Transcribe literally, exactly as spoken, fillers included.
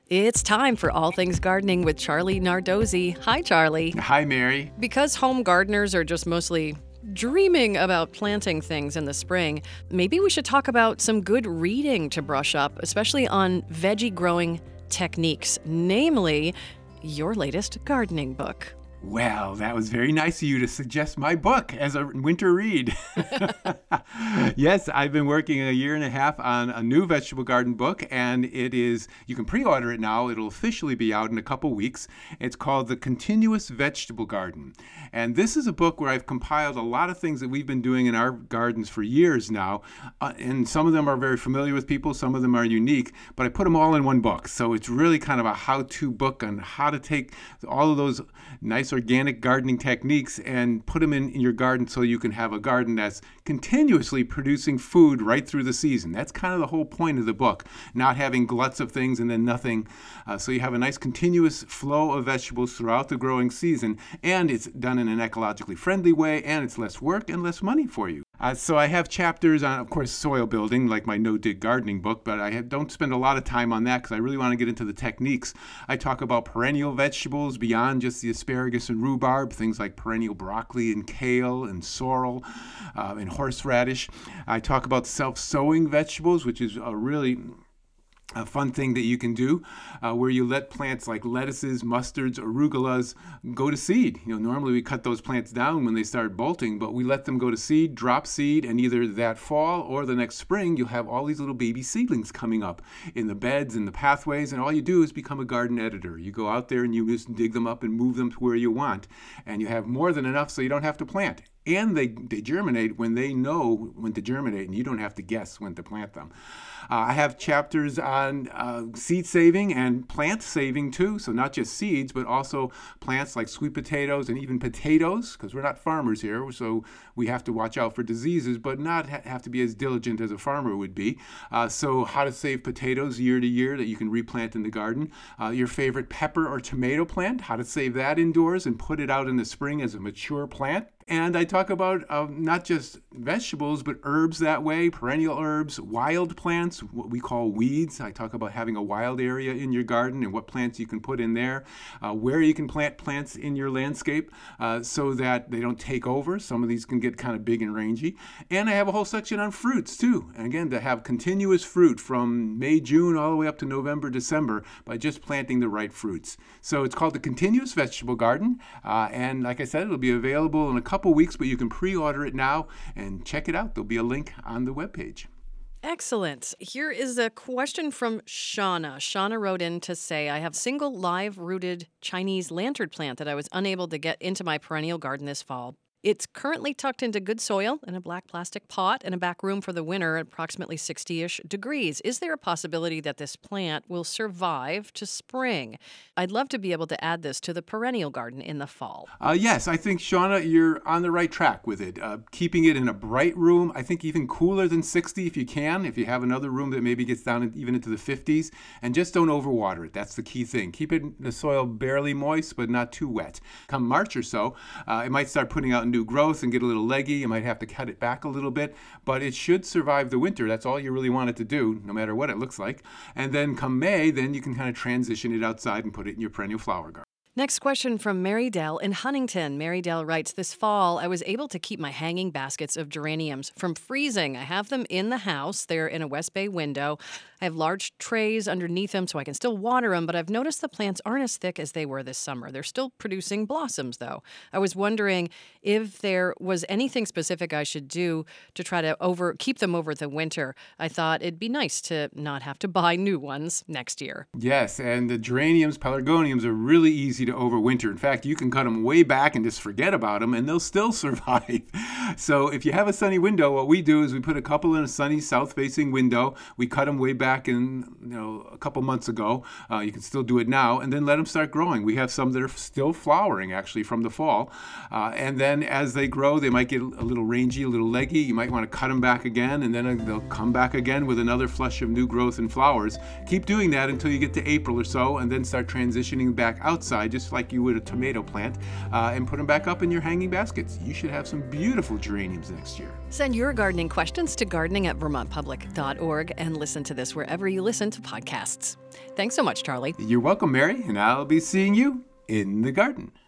It's time for All Things Gardening with Charlie Nardozzi. Hi, Charlie. Hi, Mary. Because home gardeners are just mostly dreaming about planting things in the spring, maybe we should talk about some good reading to brush up, especially on veggie growing techniques, namely your latest gardening book. Well, that was very nice of you to suggest my book as a winter read. Yes, I've been working a year and a half on a new vegetable garden book, and it is, you can pre-order it now. It'll officially be out in a couple weeks. It's called The Continuous Vegetable Garden. And this is a book where I've compiled a lot of things that we've been doing in our gardens for years now. Uh, and some of them are very familiar with people, some of them are unique, but I put them all in one book. So it's really kind of a how-to book on how to take all of those nice organic gardening techniques and put them in, in your garden so you can have a garden that's continuously producing food right through the season. That's kind of the whole point of the book, not having gluts of things and then nothing. Uh, so you have a nice continuous flow of vegetables throughout the growing season, and it's done in an ecologically friendly way, and it's less work and less money for you. Uh, so I have chapters on, of course, soil building, like my no-dig gardening book, but I have, don't spend a lot of time on that because I really want to get into the techniques. I talk about perennial vegetables beyond just the asparagus and rhubarb, things like perennial broccoli and kale and sorrel uh, and horseradish. I talk about self-sowing vegetables, which is a really a fun thing that you can do, uh, where you let plants like lettuces, mustards, arugulas go to seed. You know, normally we cut those plants down when they start bolting, but we let them go to seed, drop seed, and either that fall or the next spring, you'll have all these little baby seedlings coming up in the beds, in the pathways, and all you do is become a garden editor. You go out there and you just dig them up and move them to where you want, and you have more than enough so you don't have to plant. And they, they germinate when they know when to germinate, and you don't have to guess when to plant them. Uh, I have chapters on uh, seed saving and plant saving too, so not just seeds, but also plants like sweet potatoes and even potatoes, because we're not farmers here, so we have to watch out for diseases, but not ha- have to be as diligent as a farmer would be. Uh, so how to save potatoes year to year that you can replant in the garden. Uh, your favorite pepper or tomato plant, how to save that indoors and put it out in the spring as a mature plant. And I talk about uh, not just vegetables, but herbs that way, perennial herbs, wild plants, what we call weeds. I talk about having a wild area in your garden and what plants you can put in there, uh, where you can plant plants in your landscape uh, so that they don't take over. Some of these can get kind of big and rangy. And I have a whole section on fruits too. And again, to have continuous fruit from May, June, all the way up to November, December by just planting the right fruits. So it's called the Continuous Vegetable Garden. Uh, and like I said, it'll be available in a couple weeks, but you can pre-order it now and check it out. There'll be a link on the webpage. Excellent. Here is a question from Shauna. Shauna wrote in to say, I have single live-rooted Chinese lantern plant that I was unable to get into my perennial garden this fall. It's currently tucked into good soil in a black plastic pot in a back room for the winter at approximately sixty-ish degrees. Is there a possibility that this plant will survive to spring? I'd love to be able to add this to the perennial garden in the fall. Uh, yes, I think, Shauna, you're on the right track with it. Uh, keeping it in a bright room, I think even cooler than sixty if you can, if you have another room that maybe gets down in, even into the fifties, and just don't overwater it. That's the key thing. Keep it in the soil barely moist, but not too wet. Come March or so, uh, it might start putting out new growth and get a little leggy. You might have to cut it back a little bit, but it should survive the winter. That's all you really want it to do, no matter what it looks like. And then come May, then you can kind of transition it outside and put it in your perennial flower garden. Next question from Mary Dell in Huntington. Mary Dell writes, this fall, I was able to keep my hanging baskets of geraniums from freezing. I have them in the house. They're in a West Bay window. I have large trays underneath them so I can still water them, but I've noticed the plants aren't as thick as they were this summer. They're still producing blossoms, though. I was wondering if there was anything specific I should do to try to over keep them over the winter. I thought it'd be nice to not have to buy new ones next year. Yes, and the geraniums, pelargoniums are really easy to overwinter. In fact, you can cut them way back and just forget about them, and they'll still survive. So if you have a sunny window, what we do is we put a couple in a sunny south-facing window. We cut them way back in, you know, a couple months ago. Uh, you can still do it now, and then let them start growing. We have some that are still flowering, actually, from the fall. Uh, and then as they grow, they might get a little rangy, a little leggy. You might want to cut them back again, and then they'll come back again with another flush of new growth and flowers. Keep doing that until you get to April or so, and then start transitioning back outside outside just like you would a tomato plant, uh, and put them back up in your hanging baskets. You should have some beautiful geraniums next year. Send your gardening questions to gardening at vermont public dot org and listen to this wherever you listen to podcasts. Thanks so much, Charlie. You're welcome, Mary, and I'll be seeing you in the garden.